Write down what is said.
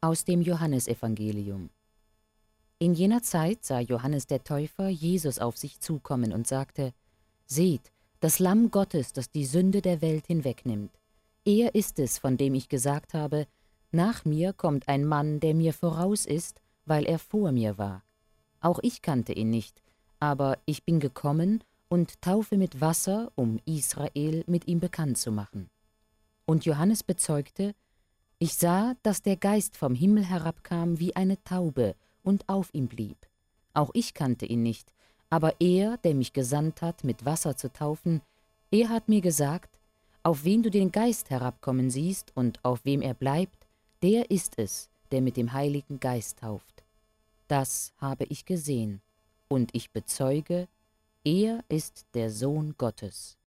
Aus dem Johannesevangelium. In jener Zeit sah Johannes der Täufer Jesus auf sich zukommen und sagte: Seht, das Lamm Gottes, das die Sünde der Welt hinwegnimmt. Er ist es, von dem ich gesagt habe: Nach mir kommt ein Mann, der mir voraus ist, weil er vor mir war. Auch ich kannte ihn nicht, aber ich bin gekommen und taufe mit Wasser, um Israel mit ihm bekannt zu machen. Und Johannes bezeugte: Ich sah, dass der Geist vom Himmel herabkam wie eine Taube und auf ihm blieb. Auch ich kannte ihn nicht, aber er, der mich gesandt hat, mit Wasser zu taufen, er hat mir gesagt: Auf wen du den Geist herabkommen siehst und auf wem er bleibt, der ist es, der mit dem Heiligen Geist tauft. Das habe ich gesehen, und ich bezeuge, er ist der Sohn Gottes.